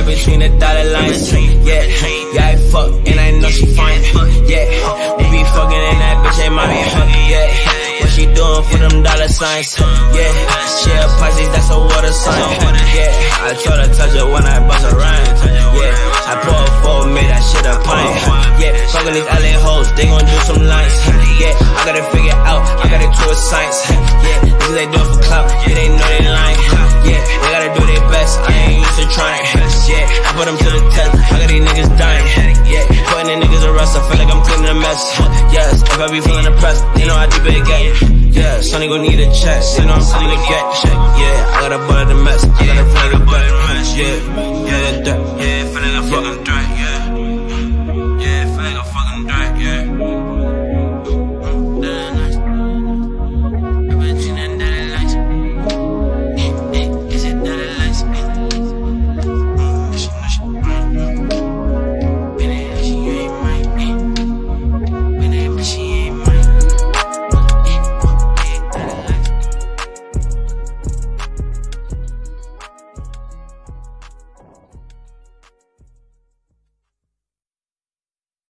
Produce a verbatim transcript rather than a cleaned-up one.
between the dotted lines. Yeah, yeah, I fuck, and I know she fine. Yeah, we be fucking and that bitch ain't my fuck. Yeah, what she doing for them dollar signs? Yeah, she a Pisces, that's a water sign. Yeah, I try to touch it when I bust a rhyme. Yeah, I pour a four, made that shit a pint. Yeah, fucking these L A hoes, they gon' do some lines. Yeah, I gotta figure out, I gotta do a science. Yeah, niggas they do it for clout, yeah, they know they lying. Yeah, they gotta do their best, I ain't used to trying. Yeah, I put them to the test, I got these niggas dying. Yeah, putting the niggas arrest, I feel like I'm cleaning a mess. Yes, if I be feeling depressed, you know I deep it get. Yeah, Sonny gon' need a check, you know I'm coming to get check. Yeah, I gotta butter the mess, I gotta flag a butt. Yeah.